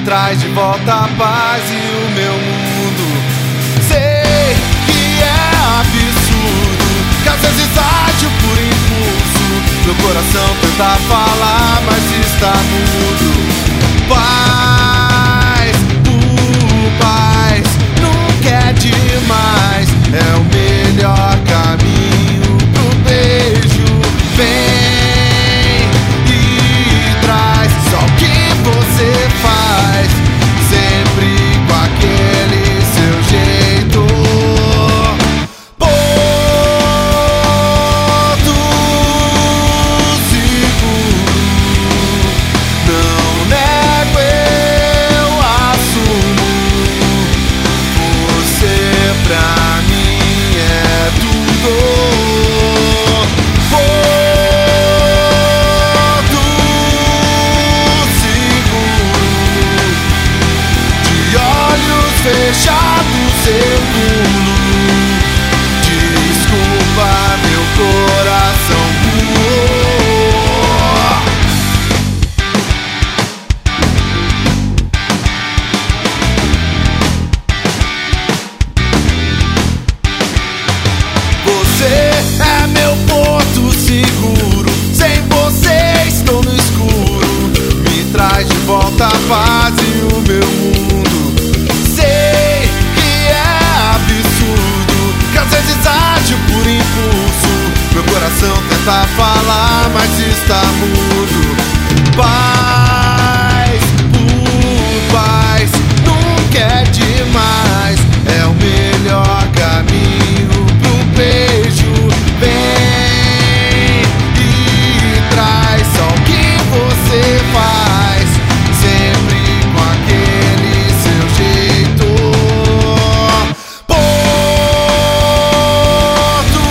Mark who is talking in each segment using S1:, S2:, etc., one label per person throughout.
S1: traz de volta a paz e o meu mundo. Sei que é absurdo, que às vezes age por impulso. Meu coração tenta falar, mas está mudo. Paz, paz, nunca é demais. É o melhor caminho pro beijo. Vem e traz só o que você faz, sempre com aquele seu jeito. Porto seguro, não nego, eu assumo. Você pra mim é tudo. Porto seguro, de olhos fechados eu pulo. Desculpa, meu coração voou. Você é meu porto seguro, sem você estou no escuro. Me traz de volta a paz e o meu mundo. Sei que é absurdo, que às vezes age por impulso. Meu coração tenta falar, mas está mudo. Paz, paz, nunca é demais. É o melhor caminho pro beijo. Vem e traz só o que você faz, sempre com aquele seu jeito. Porto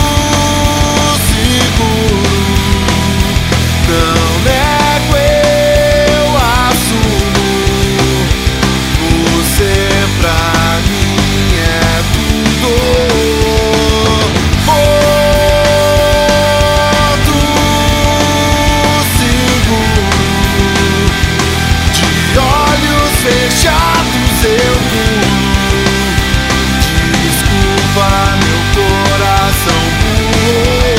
S1: seguro, não nego, eu assumo. Você pra mim é tudo. Porto seguro, de olhos fechados eu pulo. Desculpa, meu coração voou.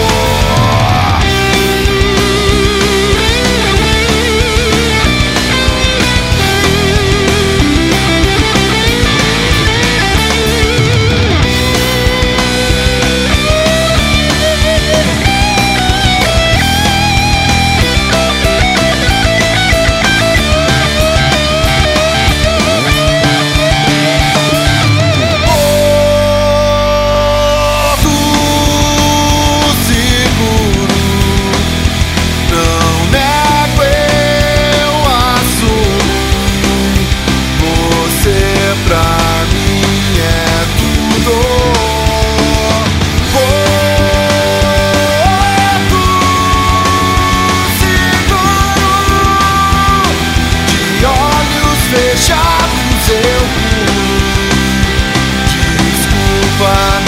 S1: Porto seguro, não nego, eu assumo. Você pra mim é tudo. Porto seguro, de olhos fechados eu pulo. Desculpa,